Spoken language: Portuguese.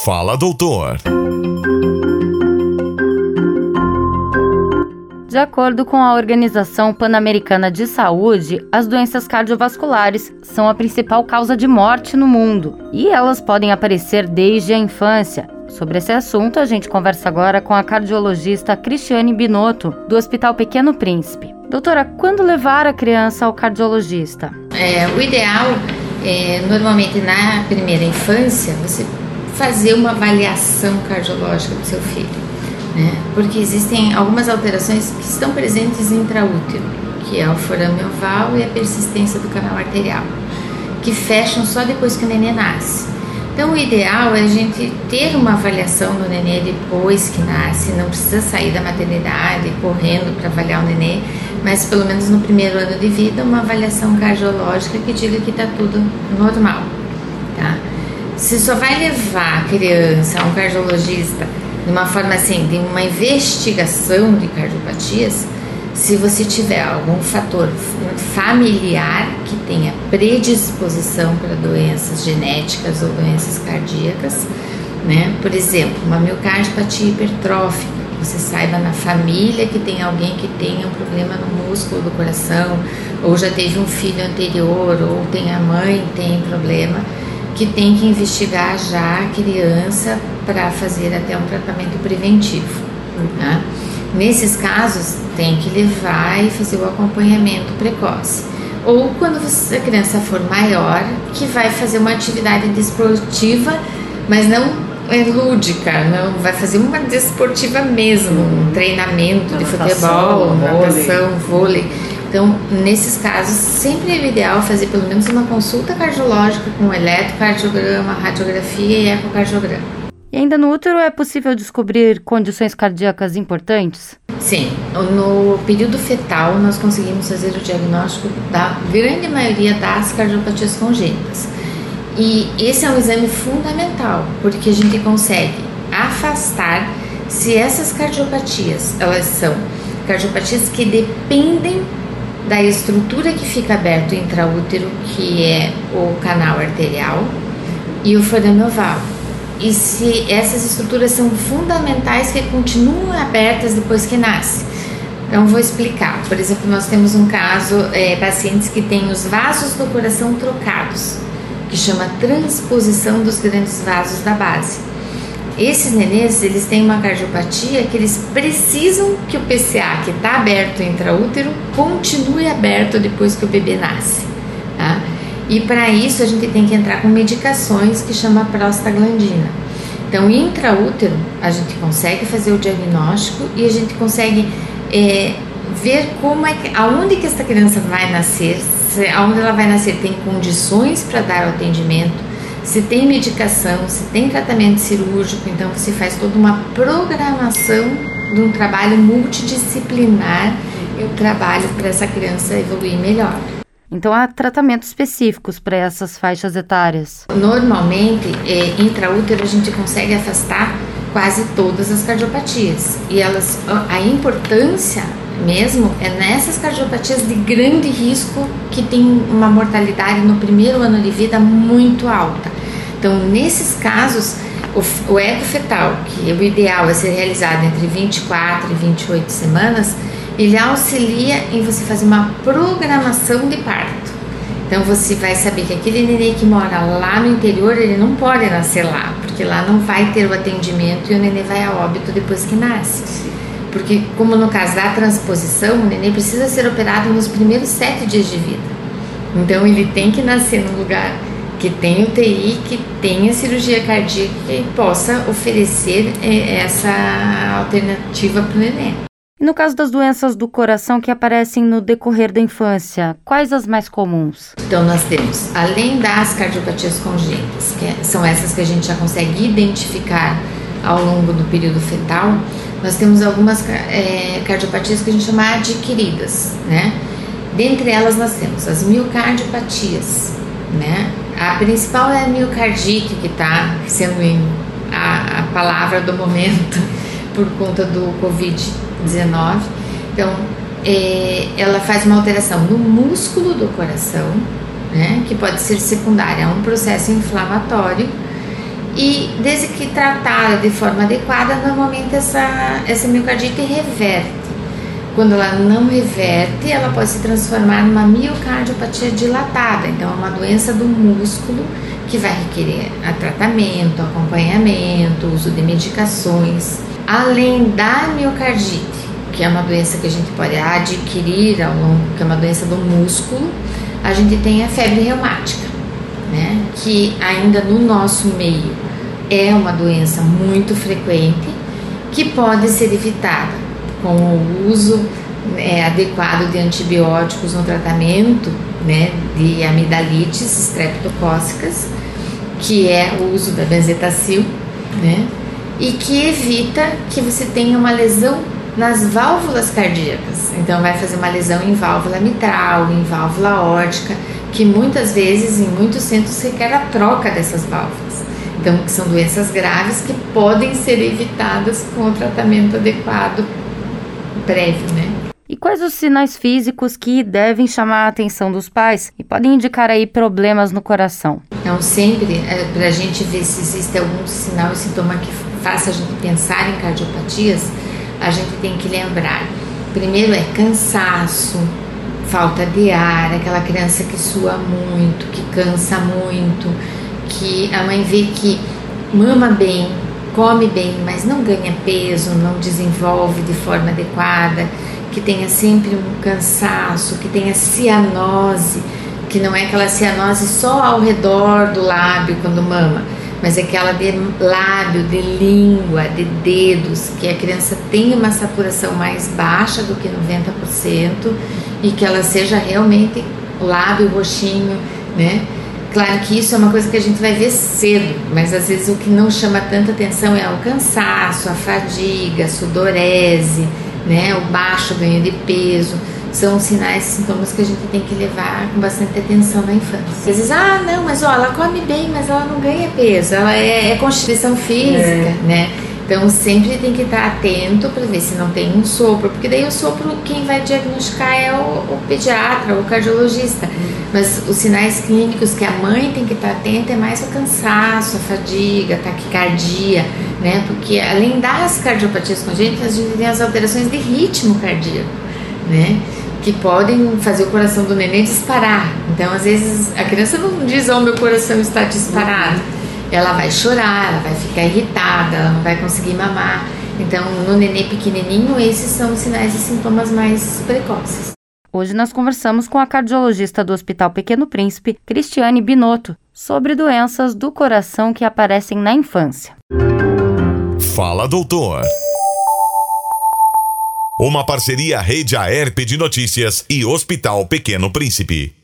Fala, doutor. De acordo com a Organização Pan-Americana de Saúde, as doenças cardiovasculares são a principal causa de morte no mundo e elas podem aparecer desde a infância. Sobre esse assunto, a gente conversa agora com a cardiologista Cristiane Binotto, do Hospital Pequeno Príncipe. Doutora, quando levar a criança ao cardiologista? O ideal é, normalmente na primeira infância, você fazer uma avaliação cardiológica do seu filho. Porque existem algumas alterações que estão presentes intraútero, que é o forame oval e a persistência do canal arterial, que fecham só depois que o nenê nasce. Então o ideal é a gente ter uma avaliação do nenê depois que nasce, não precisa sair da maternidade correndo para avaliar o nenê, mas pelo menos no primeiro ano de vida uma avaliação cardiológica que diga que está tudo normal, tá? Se só vai levar a criança a um cardiologista de uma forma assim, de uma investigação de cardiopatias, se você tiver algum fator familiar que tenha predisposição para doenças genéticas ou doenças cardíacas, por exemplo, uma miocardiopatia hipertrófica, você saiba na família que tem alguém que tenha um problema no músculo do coração, ou já teve um filho anterior, ou tem a mãe que tem problema, que tem que investigar já a criança para fazer até um tratamento preventivo. Nesses casos, tem que levar e fazer o acompanhamento precoce. Ou quando a criança for maior, que vai fazer uma atividade desportiva, mas não lúdica, não vai fazer uma desportiva mesmo, um treinamento de futebol, natação, vôlei. Então, nesses casos, sempre é o ideal fazer pelo menos uma consulta cardiológica com eletrocardiograma, radiografia e ecocardiograma. E ainda no útero é possível descobrir condições cardíacas importantes? Sim, no período fetal nós conseguimos fazer o diagnóstico da grande maioria das cardiopatias congênitas. E esse é um exame fundamental, porque a gente consegue afastar se essas cardiopatias, elas são cardiopatias que dependem da estrutura que fica aberto intraútero, que é o canal arterial e o forame oval. E se essas estruturas são fundamentais que continuam abertas depois que nasce. Então vou explicar. Por exemplo, nós temos um caso, pacientes que têm os vasos do coração trocados, que chama transposição dos grandes vasos da base. Esses nenês, eles têm uma cardiopatia que eles precisam que o PCA, que está aberto intraútero, continue aberto depois que o bebê nasce, tá? E para isso a gente tem que entrar com medicações que chama prostaglandina. Então, intraútero, a gente consegue fazer o diagnóstico e a gente consegue ver aonde que essa criança vai nascer, aonde ela vai nascer tem condições para dar o atendimento, se tem medicação, se tem tratamento cirúrgico. Então você faz toda uma programação de um trabalho multidisciplinar e um trabalho para essa criança evoluir melhor. Então há tratamentos específicos para essas faixas etárias? Normalmente, intraútero a gente consegue afastar quase todas as cardiopatias. E a importância mesmo é nessas cardiopatias de grande risco que tem uma mortalidade no primeiro ano de vida muito alta. Então, nesses casos, o eco fetal, que o ideal é ser realizado entre 24 e 28 semanas, ele auxilia em você fazer uma programação de parto. Então você vai saber que aquele nenê que mora lá no interior, ele não pode nascer lá, porque lá não vai ter o atendimento e o nenê vai a óbito depois que nasce. Porque, como no caso da transposição, o nenê precisa ser operado nos primeiros 7 dias de vida. Então ele tem que nascer num lugar que tem UTI, que tenha cirurgia cardíaca e possa oferecer essa alternativa para o nenê. E no caso das doenças do coração que aparecem no decorrer da infância, quais as mais comuns? Então nós temos, além das cardiopatias congênitas, que são essas que a gente já consegue identificar ao longo do período fetal, nós temos algumas cardiopatias que a gente chama adquiridas, Dentre elas nós temos as miocardiopatias, A principal é a miocardite, que está sendo a palavra do momento por conta do Covid-19. Então, ela faz uma alteração no músculo do coração, que pode ser secundária a um processo inflamatório E desde que tratada de forma adequada, normalmente essa miocardite reverte. Quando ela não reverte, ela pode se transformar numa miocardiopatia dilatada. Então, é uma doença do músculo que vai requerer tratamento, acompanhamento, uso de medicações. Além da miocardite, que é uma doença que a gente pode adquirir ao longo, que é uma doença do músculo, a gente tem a febre reumática, né? Que ainda no nosso meio é uma doença muito frequente, que pode ser evitada com o uso adequado de antibióticos no tratamento, né, de amidalites estreptocócicas, que é o uso da benzetacil, né, e que evita que você tenha uma lesão nas válvulas cardíacas. Então vai fazer uma lesão em válvula mitral, em válvula aórtica, que muitas vezes em muitos centros requer a troca dessas válvulas. Então, que são doenças graves que podem ser evitadas com o tratamento adequado prévio, né? E quais os sinais físicos que devem chamar a atenção dos pais e podem indicar aí problemas no coração? Então, sempre, para a gente ver se existe algum sinal e sintoma que faça a gente pensar em cardiopatias, a gente tem que lembrar, primeiro é cansaço, falta de ar, aquela criança que sua muito, que cansa muito, que a mãe vê que mama bem, come bem, mas não ganha peso, não desenvolve de forma adequada, que tenha sempre um cansaço, que tenha cianose, que não é aquela cianose só ao redor do lábio quando mama, mas é aquela de lábio, de língua, de dedos, que a criança tenha uma saturação mais baixa do que 90% e que ela seja realmente o lábio roxinho, né? Claro que isso é uma coisa que a gente vai ver cedo, mas às vezes o que não chama tanta atenção é o cansaço, a fadiga, a sudorese, né? O baixo ganho de peso. São sinais e sintomas que a gente tem que levar com bastante atenção na infância. Às vezes, não, mas ela come bem, mas ela não ganha peso, ela é constituição física, né? Então sempre tem que estar atento para ver se não tem um sopro, porque daí o sopro quem vai diagnosticar é o pediatra, o cardiologista. Mas os sinais clínicos que a mãe tem que estar atenta é mais o cansaço, a fadiga, a taquicardia, né? Porque além das cardiopatias congênitas, a gente tem as alterações de ritmo cardíaco, né? Que podem fazer o coração do neném disparar. Então, às vezes, a criança não diz, meu coração está disparado. Ela vai chorar, ela vai ficar irritada, ela não vai conseguir mamar. Então, no neném pequenininho, esses são os sinais e sintomas mais precoces. Hoje nós conversamos com a cardiologista do Hospital Pequeno Príncipe, Cristiane Binotto, sobre doenças do coração que aparecem na infância. Fala, doutor. Uma parceria Rede Aerp de Notícias e Hospital Pequeno Príncipe.